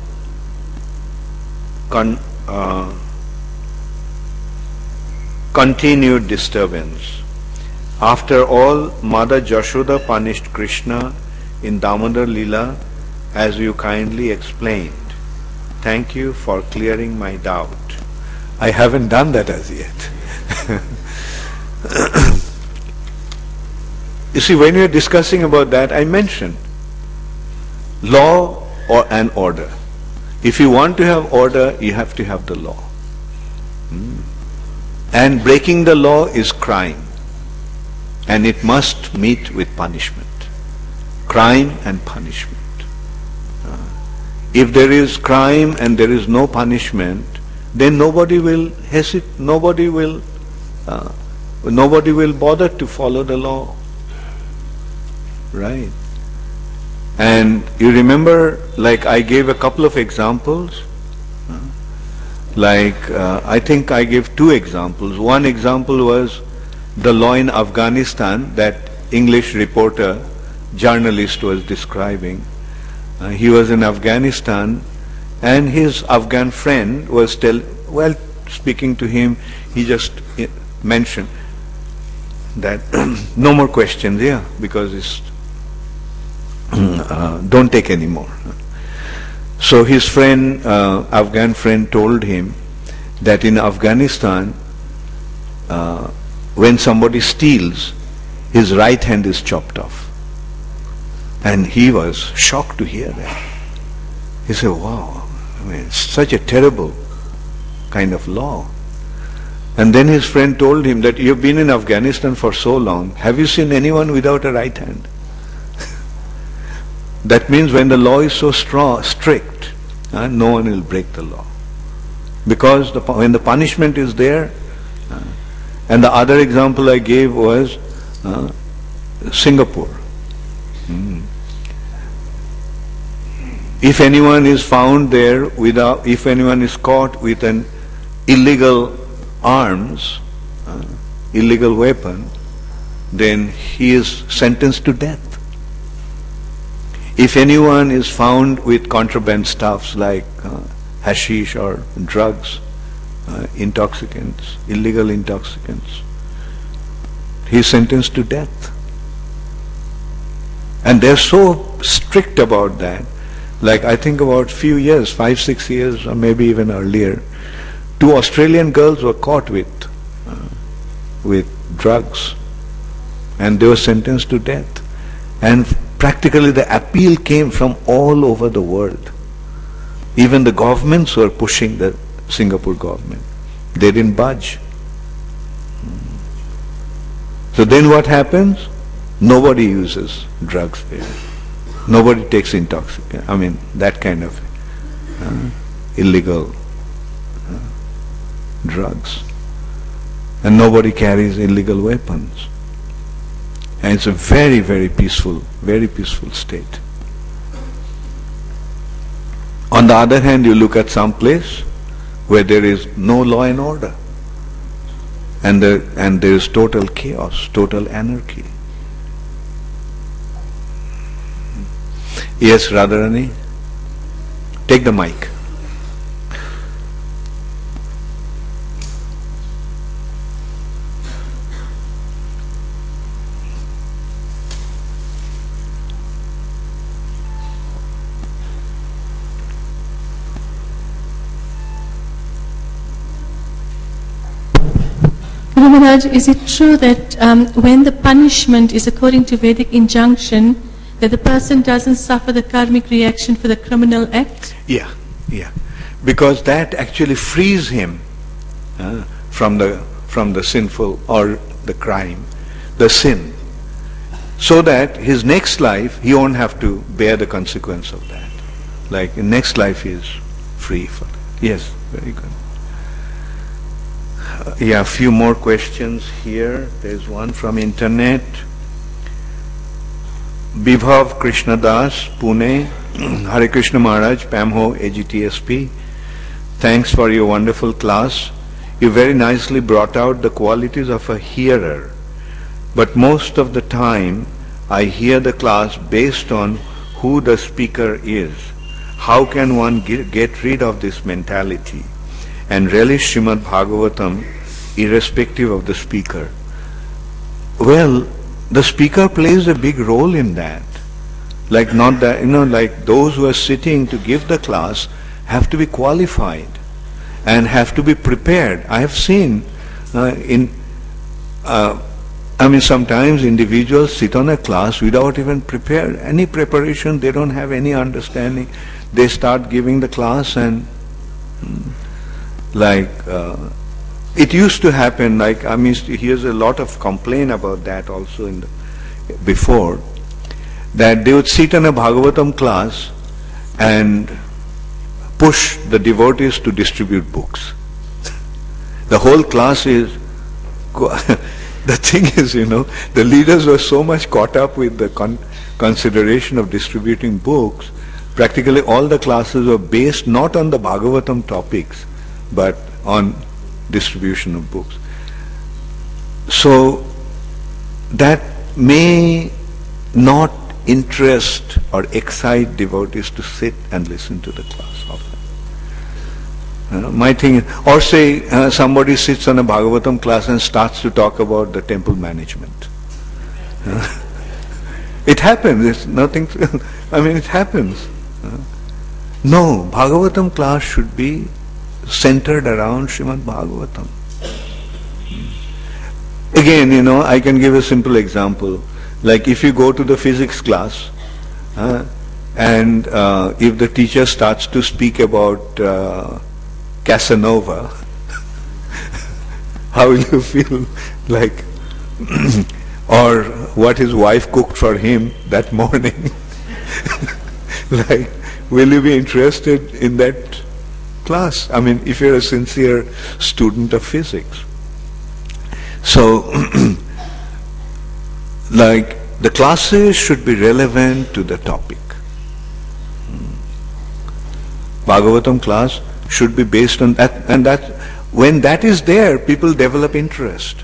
continued disturbance. After all, Mother Jashoda punished Krishna in Damodar Leela, as you kindly explained. Thank you for clearing my doubt. I haven't done that as yet. You see, when we are discussing about that, I mentioned law or an order. If you want to have order, you have to have the law. And breaking the law is crime. and it must meet with punishment. Crime and punishment. If there is crime and there is no punishment, then nobody will hesitate, nobody will bother to follow the law. Right? And you remember, like I gave a couple of examples. I think I gave two examples. One example was the law in Afghanistan that English reporter, journalist was describing. He was in Afghanistan and his Afghan friend was speaking to him, he just mentioned that no more questions, because it's don't take any more. So his friend, Afghan friend, told him that in Afghanistan, when somebody steals, his right hand is chopped off. And he was shocked to hear that. He said, wow, it's such a terrible kind of law. And then his friend told him that you've been in Afghanistan for so long, have you seen anyone without a right hand? That means when the law is so strict, no one will break the law. Because when the punishment is there, and the other example I gave was Singapore. If anyone is found there if anyone is caught with an illegal arms, illegal weapon, then he is sentenced to death. If anyone is found with contraband stuffs like hashish or drugs, intoxicants, illegal intoxicants, he is sentenced to death. And they're so strict about that. Like I think about few years, 5-6 years, or maybe even earlier, 2 Australian girls were caught with drugs, and they were sentenced to death. And practically the appeal came from all over the world. Even the governments were pushing the Singapore government. They didn't budge. So then what happens? Nobody uses drugs there. Nobody takes intoxicant. I mean, that kind of illegal drugs. And nobody carries illegal weapons. And it's a very, very peaceful state. On the other hand, you look at some place where there is no law and order. And there is total chaos, total anarchy. Yes, Radharani? Take the mic. Guru Maharaj, is it true that when the punishment is according to Vedic injunction, that the person doesn't suffer the karmic reaction for the criminal act? Yeah. Because that actually frees him from the sinful or the crime, the sin, so that his next life he won't have to bear the consequence of that. Like in next life he is free for that. Yes, very good. A few more questions here. There's one from internet. Bibhav Krishna Das, Pune. Hare Krishna Maharaj, Pamho, AGTSP. Thanks for your wonderful class. You very nicely brought out the qualities of a hearer. But most of the time, I hear the class based on who the speaker is. How can one get rid of this mentality and relish Srimad Bhagavatam irrespective of the speaker? Well, the speaker plays a big role in that. Like not that, like those who are sitting to give the class have to be qualified and have to be prepared. I have seen sometimes individuals sit on a class without even any preparation, they don't have any understanding. They start giving the class and it used to happen, like, I mean, here's a lot of complaint about that also before, that they would sit in a Bhagavatam class and push the devotees to distribute books. The whole class is, the thing is, the leaders were so much caught up with the consideration of distributing books, practically all the classes were based not on the Bhagavatam topics, but on distribution of books. So, that may not interest or excite devotees to sit and listen to the class often. My thing is, or say somebody sits on a Bhagavatam class and starts to talk about the temple management. It happens, it's nothing, it happens. No, Bhagavatam class should be centered around Srimad Bhagavatam. Again, I can give a simple example. Like if you go to the physics class, and if the teacher starts to speak about Casanova, how will you feel? Like, or what his wife cooked for him that morning? Like, will you be interested in that class? I mean, if you're a sincere student of physics. So, like, the classes should be relevant to the topic. Bhagavatam class should be based on that, and that when that is there, people develop interest.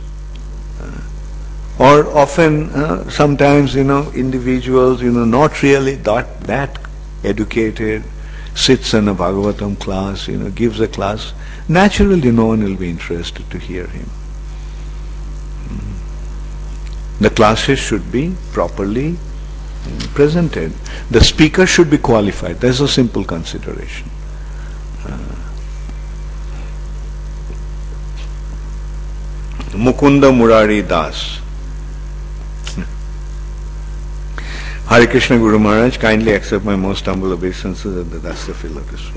Or often, sometimes, individuals, not really that educated, sits in a Bhagavatam class, gives a class, naturally no one will be interested to hear him. The classes should be properly presented. The speaker should be qualified. That's a simple consideration. Mukunda Murari Das. Hare Krishna Guru Maharaj, kindly accept my most humble obeisances at the Dasta Field of History.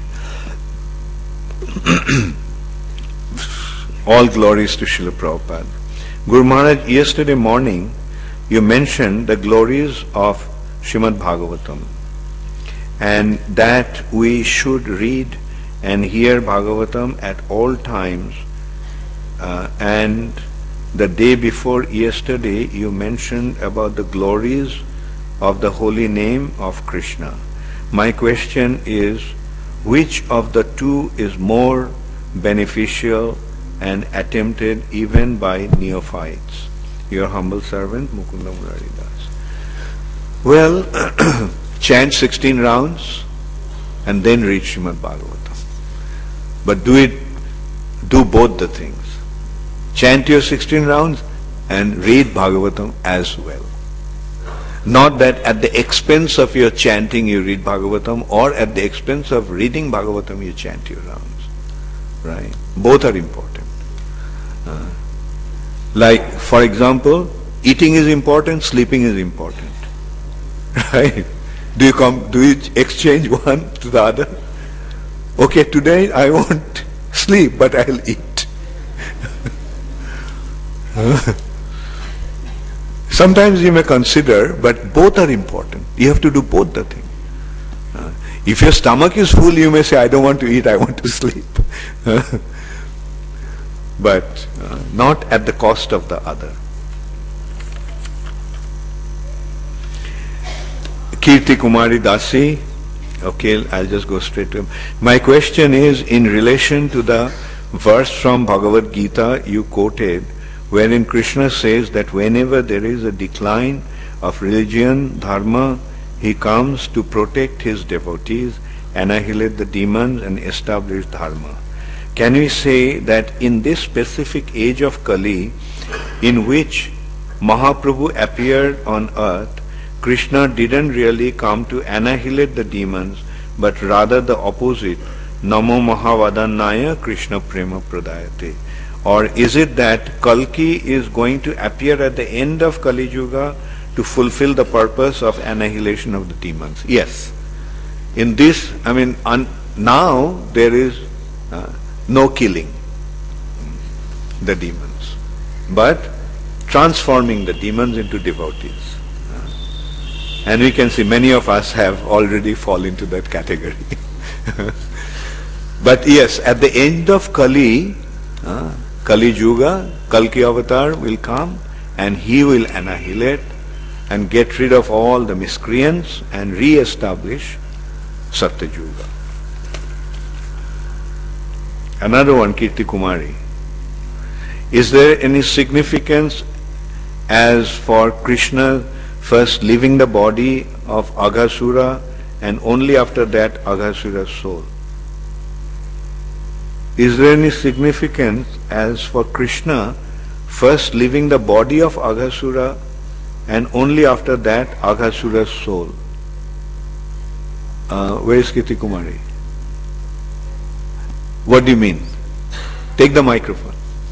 All glories to Srila Prabhupada. Guru Maharaj, yesterday morning you mentioned the glories of Srimad Bhagavatam and that we should read and hear Bhagavatam at all times, and the day before yesterday you mentioned about the glories of the holy name of Krishna. My question is, which of the two is more beneficial and attempted even by neophytes? Your humble servant, Mukunda Murari Das. Well, chant 16 rounds and then read Srimad Bhagavatam. But do both the things. Chant your 16 rounds and read Bhagavatam as well. Not that at the expense of your chanting you read Bhagavatam, or at the expense of reading Bhagavatam you chant your rounds. Right? Both are important. Like, for example, eating is important, sleeping is important. Right? Do you exchange one to the other? Okay, today I won't sleep, but I'll eat. Sometimes you may consider, but both are important. You have to do both the things. If your stomach is full, you may say, I don't want to eat, I want to sleep. But not at the cost of the other. Kirti Kumari Dasi, okay, I'll just go straight to him. My question is in relation to the verse from Bhagavad Gita you quoted, wherein Krishna says that whenever there is a decline of religion, dharma, he comes to protect his devotees, annihilate the demons and establish dharma. Can we say that in this specific age of Kali, in which Mahaprabhu appeared on earth, Krishna didn't really come to annihilate the demons, but rather the opposite, Namo Mahavadannaya Krishna Prema Pradayate? Or is it that Kalki is going to appear at the end of Kali Yuga to fulfill the purpose of annihilation of the demons? Yes. In this, now there is no killing. the demons, but transforming the demons into devotees. And we can see many of us have already fallen into that category. But yes, at the end of Kali, Kali Yuga, Kalki Avatar will come and he will annihilate and get rid of all the miscreants and re-establish Satya Yuga. Another one, Kirti Kumari. Is there any significance as for Krishna first leaving the body of Aghasura and only after that Aghasura's soul? Is there any significance as for Krishna first leaving the body of Aghasura and only after that Aghasura's soul? Where is Kirti Kumari? What do you mean? Take the microphone.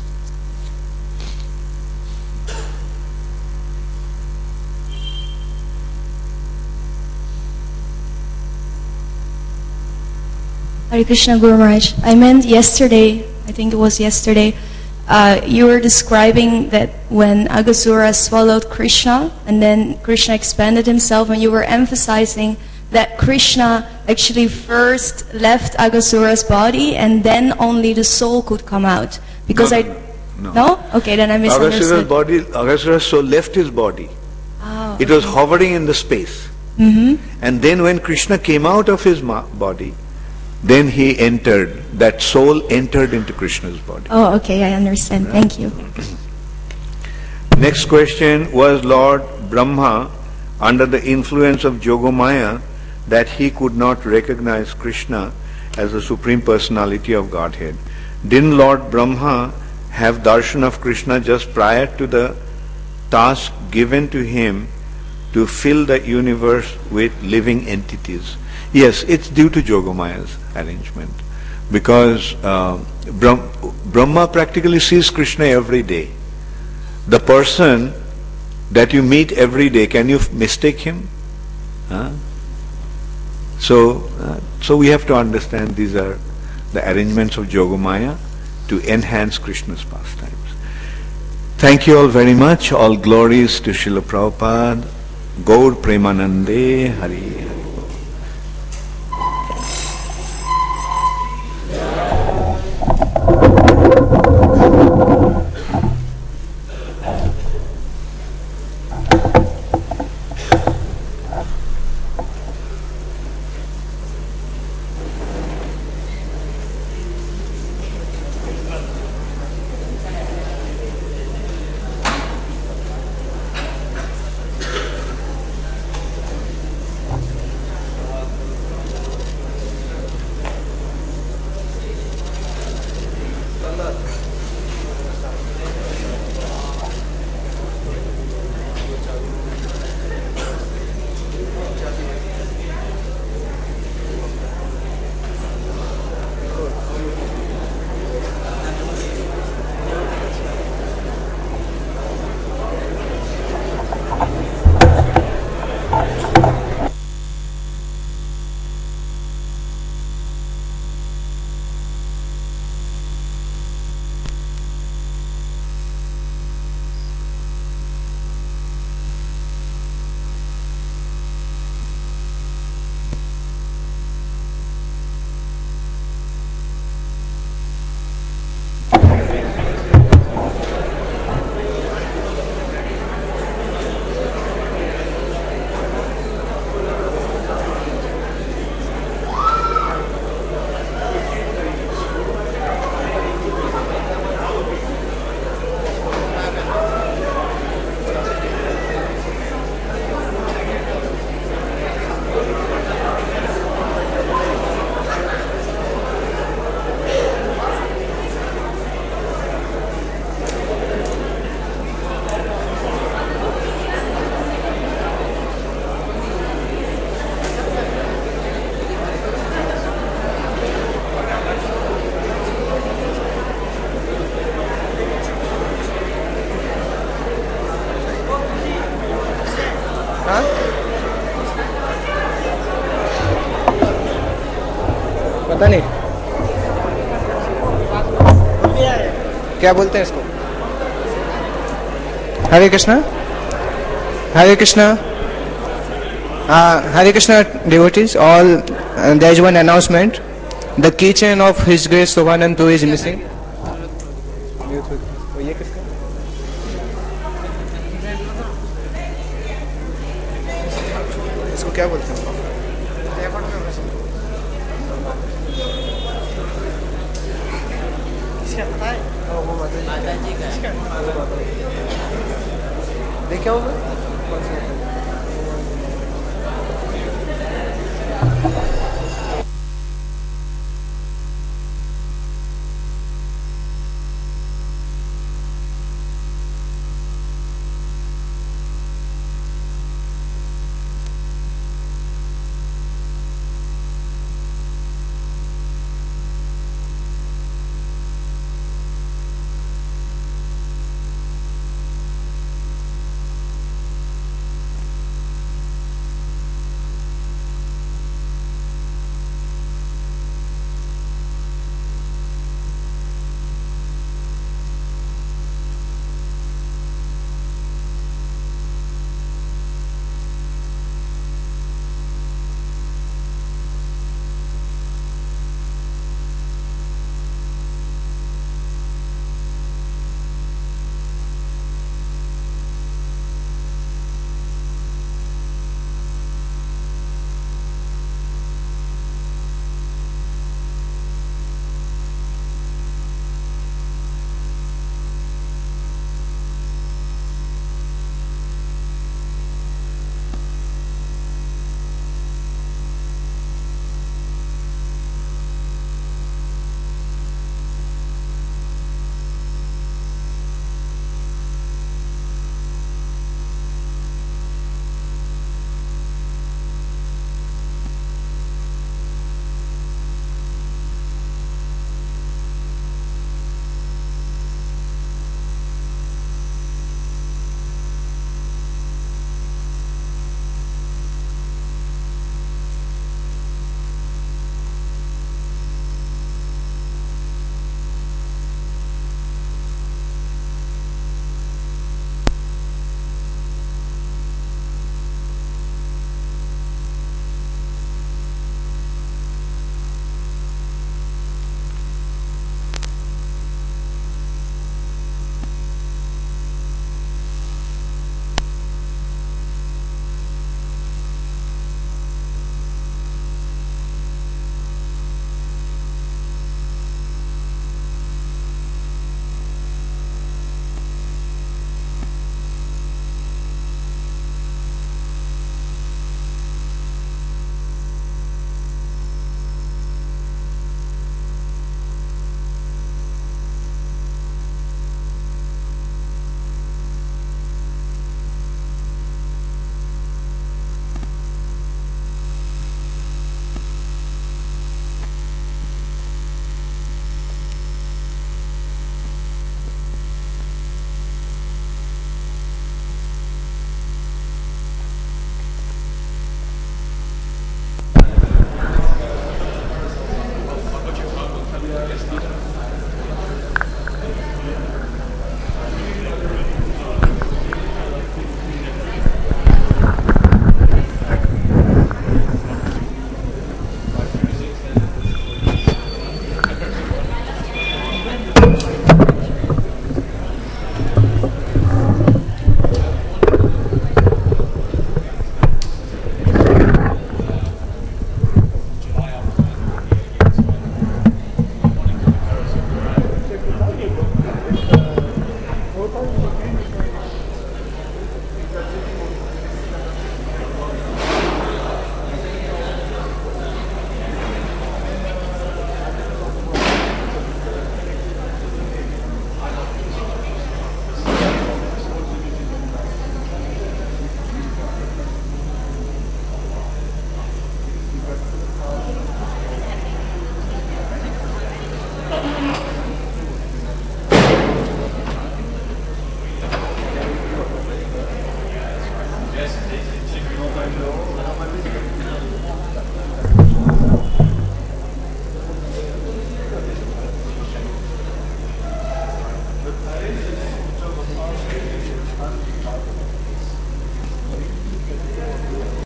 Hare Krishna, Guru Maharaj. I meant yesterday, I think it was yesterday, you were describing that when Aghasura swallowed Krishna and then Krishna expanded himself, and you were emphasizing that Krishna actually first left Aghasura's body and then only the soul could come out. Because No? Okay, then I misunderstood. Aghasura's soul left his body. Oh, It was hovering in the space. And then when Krishna came out of his body, then he entered, that soul entered into Krishna's body. Oh, okay, I understand. Thank you. Next question, was Lord Brahma under the influence of Yogamaya that he could not recognize Krishna as the Supreme Personality of Godhead? Didn't Lord Brahma have darshan of Krishna just prior to the task given to him to fill the universe with living entities? Yes, it's due to Yogamaya's arrangement, because Brahma practically sees Krishna every day. The person that you meet every day, can you mistake him? So we have to understand these are the arrangements of Yogamaya to enhance Krishna's pastimes. Thank you all very much. All glories to Srila Prabhupada. Gaur Premanande Hari Hari. क्या बोलते हैं इसको? हरे कृष्णा, हरे कृष्णा, हरे Krishna devotees, all there is one announcement. The keychain of His Grace Shobhanand Prabhu is missing. ये किसका? इसको क्या बोलते हैं? देखा होगा?